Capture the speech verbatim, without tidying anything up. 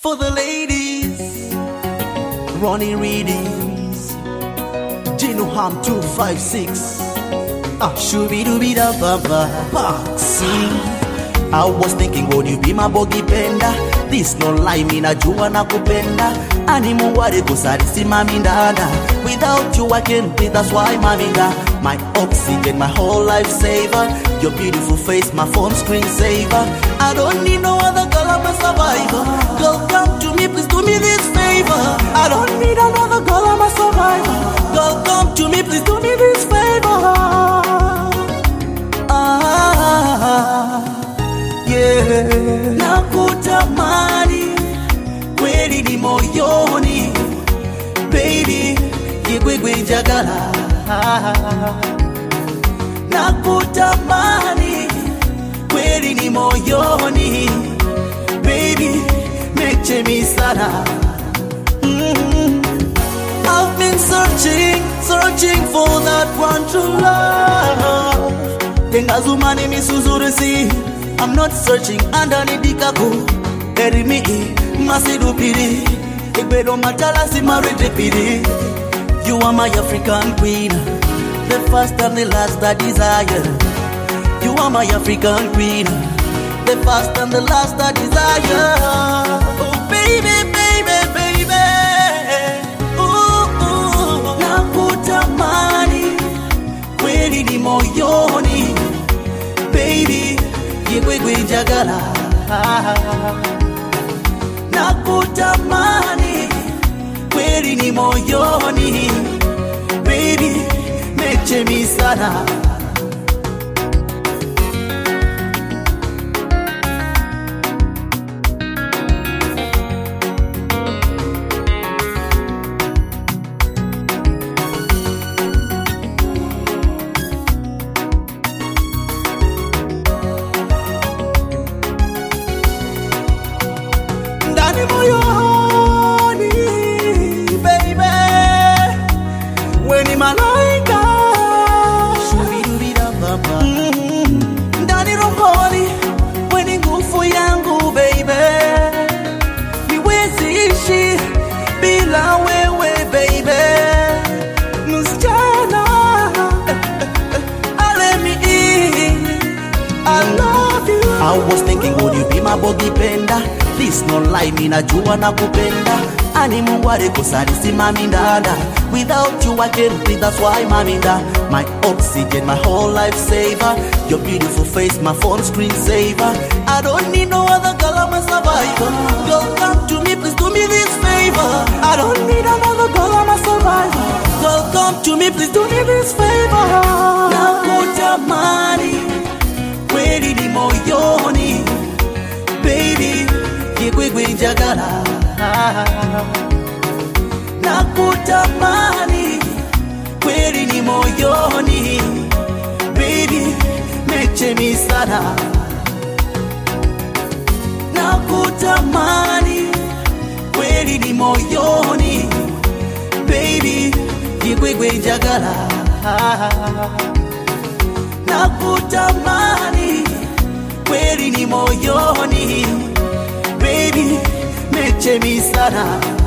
For the ladies, Ronnie Readings, Gino Ham two five six, ah, shooby-dooby-da-ba-ba, boxing. I was thinking, would you be my bogey bender? This no lie, me na jua na kupenda. Animu ware kusarisi mami dada. Without you I can't breathe, that's why mami da. My oxygen, my whole life saver. Your beautiful face, my phone screen saver. I don't need no other girl, I'm a survivor. Girl, come to me, please do me this favor. I don't need another girl, I'm a survivor. Girl, come to me, please do me this favor. Ah, yeah. Nakutamani kweli ni moyoni, baby, yegwegwe njagala. Nakutamani kweli ni moyoni, baby, meche mi sana. Mm-hmm. I've been searching, searching for that one true love. Tengazumani misuzurisi, I'm not searching underneath the kaku. Erimi, masidupiri, igbedo matala si maritipiri. You are my African queen, the first and the last I desire. You are my African queen, the first and the last I desire. Oh baby, baby, baby. Ooh, ooh. Nakutamani kweli ni moyoni, baby, yegwegwe njagala. Nakutamani kweli ni moyoni, baby, meche mi sana. Ndani moyoni, baby, weni malaika. Shubidubidababa. Mm-hmm. Ndani rohoni, weni nguvu yangu, baby. Niwezi ishi bila wewe, baby. Msichana, let me in, I love you. I was thinking, would you be my bogey bender? This no lie, me na jua na kupenda. Animu ware kusarisi mami dada. Without you I can't breathe, that's why mami da. My oxygen, my whole life saver. Your beautiful face, my phone screen saver. I don't need no other girl, I'm a survivor. Girl, come to me, please do me this favor. I don't need another girl, I'm a survivor. Girl, come to me, please do me this favor. Nakutamani kweli ni moyoni, baby, yegwegwe njagala. Nakutamani kweli ni moyoni, baby, meche mi sana. Nakutamani kweli ni moyoni, baby, yegwegwe njagala. Nakutamani kweli ni moyoni, baby, meche mi sana.